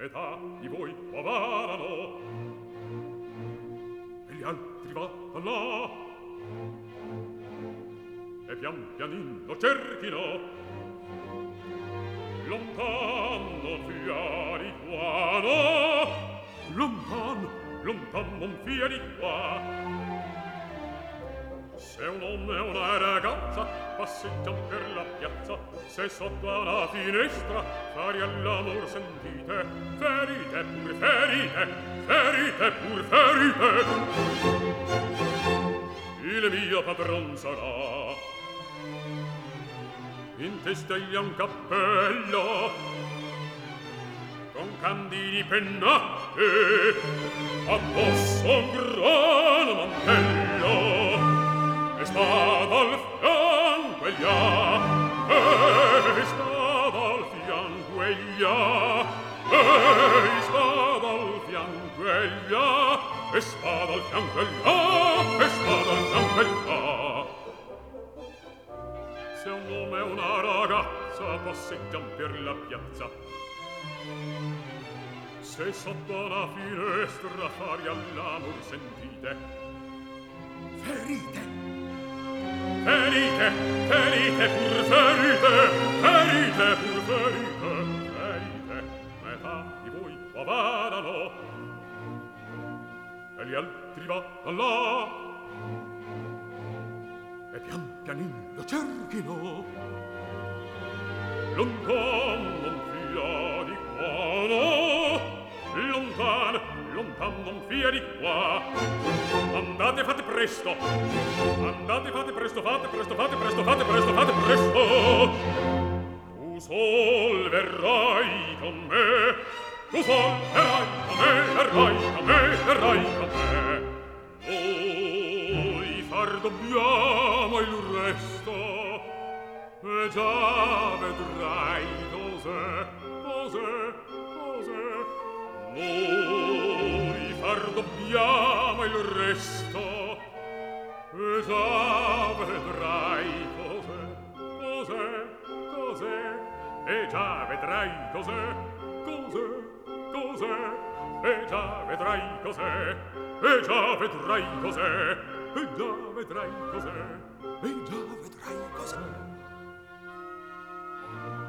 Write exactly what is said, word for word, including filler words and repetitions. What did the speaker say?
metà di voi avarano e gli altri vanno là e pian pianin lo cerchino lontano via di qua no lontano lontano non via di qua. Se un uomo e una ragazza passeggiano per la piazza, se sotto a una finestra fari all'amor sentite, ferite pur ferite, ferite pur ferite, il mio padron sarà. In testa gli ha un cappello con candidi pennate, addosso un gran mantello e spada al fianco egli ha, e spada al fianco egli ha, e spada al fianco egli ha, e spada al fianco egli ha, e spada al fianco egli ha. Se un uomo e una ragazza passeggian per la piazza, se sotto una finestra fari all'amor sentite, ferite, ferite, ferite pur ferite, ferite pur ferite, ferite, metà di voi avarano e gli altri vanno là e pian pianin lo cerchino lontano non via di qua no lontano, lontano non via di qua. Andate, fate presto, andate, fate presto, fate presto, fate presto, fate presto, fate presto. Tu sol verrai con me, tu sol verrai con me, verrai con me, verrai con me. Noi far dobbiamo il resto, e già vedrai cos'è, cos'è, cos'è. Noi far dobbiamo il resto, e già vedrai cos'è, cos'è, cos'è, e già vedrai cos'è, cos'è, cos'è, e già vedrai cos'è, e già vedrai cos'è, e già vedrai cos'è, e già vedrai cos'è.